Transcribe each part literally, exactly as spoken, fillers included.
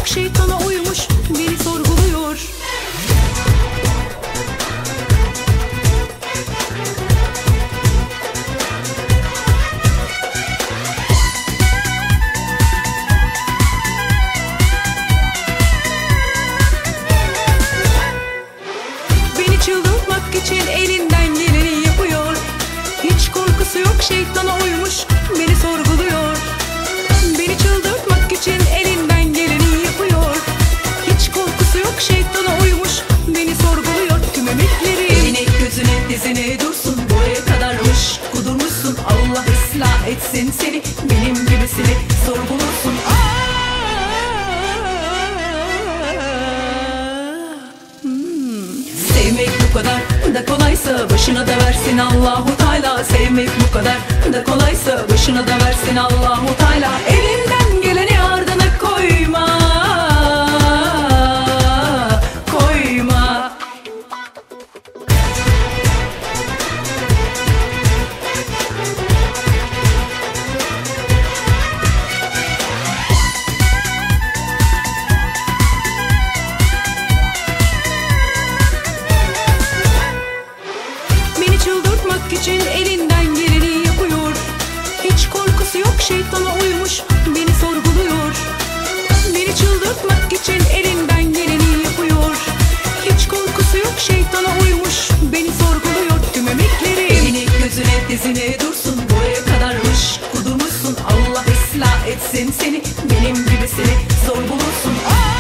şeytana uymuş beni sorguluyor. Beni çıldırtmak için elinden geleni yapıyor. Hiç korkusu yok, şeytana uymuş beni sorguluyor. Beni çıldırtmak için elinden geleni yapıyor. Hiç korkusu yok, şeytana uymuş beni sorguluyor. Tüm emekleri eline gözüne dizine dursun, buraya kadarmış kudurmuşsun. Allah ıslah etsin seni, benim gibisini sorgulursun. Sevmek bu kadar da kolaysa başına da versin Allahu Teala. Sevmek bu kadar da kolaysa başına da versin Allahu Teala. Elinden geleni ardına koyma, koyma. Çıldırtmak için elinden geleni yapıyor. Hiç korkusu yok, şeytana uymuş beni sorguluyor. Beni çıldırtmak için elinden geleni yapıyor. Hiç korkusu yok, şeytana uymuş beni sorguluyor. Tüm emekleri eline gözüne dizine dursun, buraya kadarmış kudurmuşsun. Allah ıslah etsin seni, benim gibisini zor bulursun.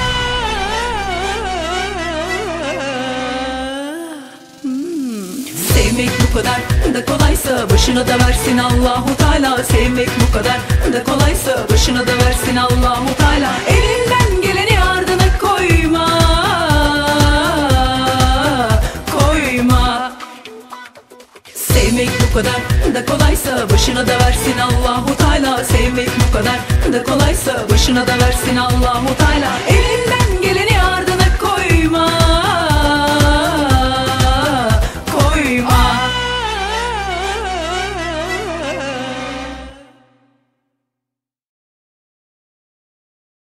Sevmek bu kadar da kolaysa başına da versin Allahu Teala. Sevmek bu kadar da kolaysa başına da versin Allahu Teala. Elinden geleni ardına koyma, koyma. Sevmek bu kadar da kolaysa başına da versin Allahu Teala. Sevmek bu kadar da kolaysa başına da versin Allahu Teala. Elinden